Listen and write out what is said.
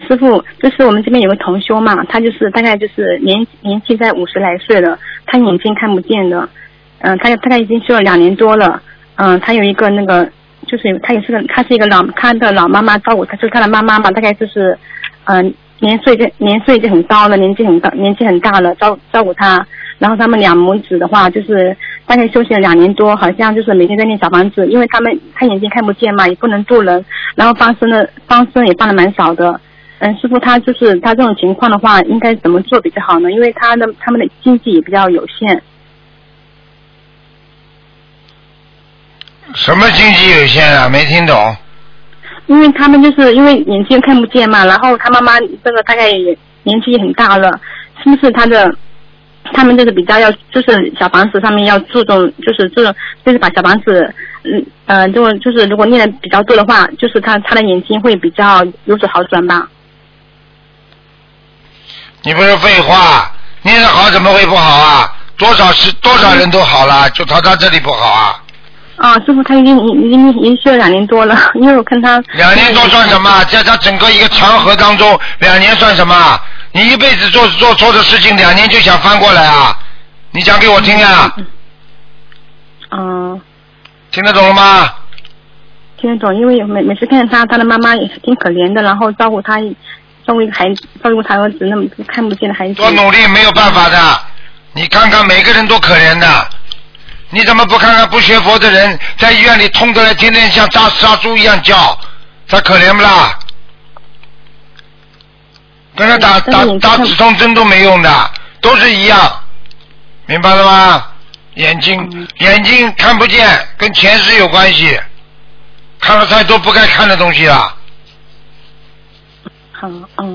师傅，就是我们这边有个同修嘛，他就是大概就是年纪在50来岁了，他眼睛看不见的，他大概已经修了2年多了，他有一个那个，就是他是一个他的老妈妈照顾他，就是他的妈妈嘛，大概就是年岁已经很高了，年纪很大了，照顾他，然后他们2母子的话，就是大概修行了2年多，好像就是每天在念小房子，因为他眼睛看不见嘛，也不能渡人，然后放生也放的蛮少的。师傅，他这种情况的话，应该怎么做比较好呢？因为他们的经济也比较有限。 什么经济有限啊？没听懂。 因为他们就是因为眼睛看不见嘛，然后他妈妈这个大概也年纪也很大了，是不是他们就是比较要就是小房子上面要注重，就是把小房子就是如果念的比较多的话，就是他的眼睛会比较有所好转吧。 你不是废话，念得好怎么会不好啊？多少人都好了，就他这里不好啊？ 师傅，他已经修了2年多了，因为我看他 2年多算什么？在他整个一个长河当中，2年算什么？你一辈子做错的事情，2年就想翻过来啊？你讲给我听啊！听得懂了吗？ 听得懂，因为每次看他的妈妈也是挺可怜的，然后照顾他一个孩子，照顾他儿子那么看不见的孩子。 多努力没有办法的，你看看每个人多可怜的。你怎么不看看不学佛的人在医院里痛得来，天天像杀猪一样叫，他可怜不啦？跟他打止痛针都没用的，都是一样，明白了吗？眼睛看不见，跟前世有关系，看了太多不该看的东西了。 好，